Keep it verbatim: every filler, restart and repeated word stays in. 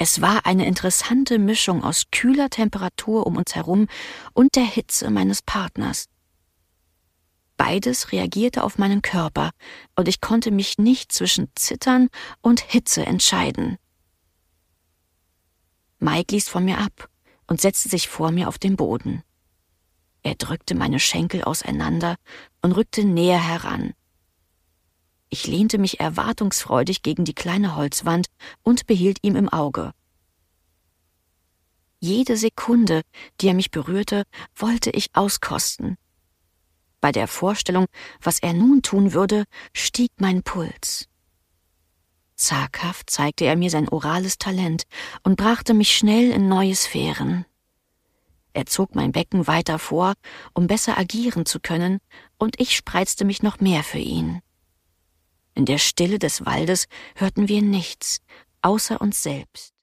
Es war eine interessante Mischung aus kühler Temperatur um uns herum und der Hitze meines Partners. Beides reagierte auf meinen Körper, und ich konnte mich nicht zwischen Zittern und Hitze entscheiden. Mike ließ von mir ab und setzte sich vor mir auf den Boden. Er drückte meine Schenkel auseinander und rückte näher heran. Ich lehnte mich erwartungsfreudig gegen die kleine Holzwand und behielt ihn im Auge. Jede Sekunde, die er mich berührte, wollte ich auskosten. Bei der Vorstellung, was er nun tun würde, stieg mein Puls. Zaghaft zeigte er mir sein orales Talent und brachte mich schnell in neue Sphären. Er zog mein Becken weiter vor, um besser agieren zu können, und ich spreizte mich noch mehr für ihn. In der Stille des Waldes hörten wir nichts, außer uns selbst.